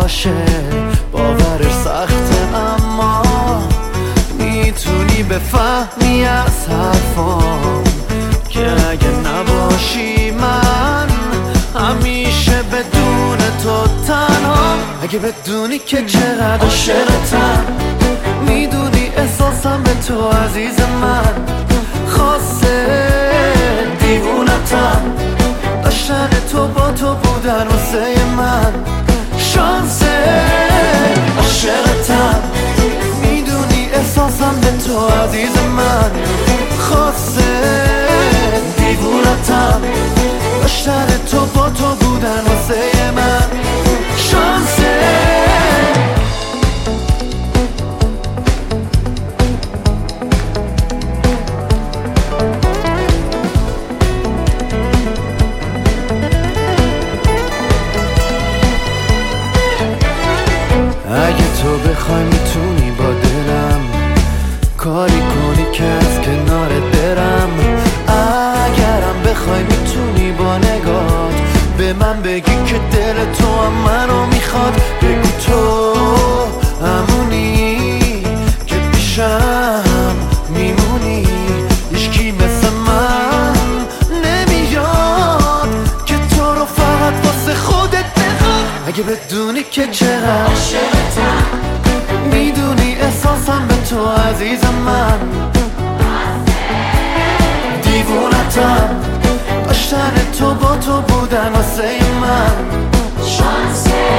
باشه باورش سخته، اما میتونی بفهمی از حرفام که اگه نباشی من همیشه بدون تو تنها. اگه بدونی که چقدر عاشقتم، میدونی احساسم به تو عزیز من، خاصه دیوونتم، داشتن تو با تو بودن واسه من شانسه. عاشقتم، میدونی احساسم به تو عزیز من، خاصه دیوونتم، داشتن تو با تو بودن واسه من شانسه. اگه تو بخوای میتونی با دلم کاری کنی که از کنارت برم. اگرم بخوای میتونی با نگات به من بگی که دل تو هم منو میخواد. بگو تو همونی که پیشم میمونی، هیچکی مثل من نمیاد که تو رو فقط واسه خودت بخواد. اگه بدونی که چقدر عاشقتم، میدونی احساسم به تو عزیز من، دیوونتم، داشتن تو با تو بودن واسه من شانسه.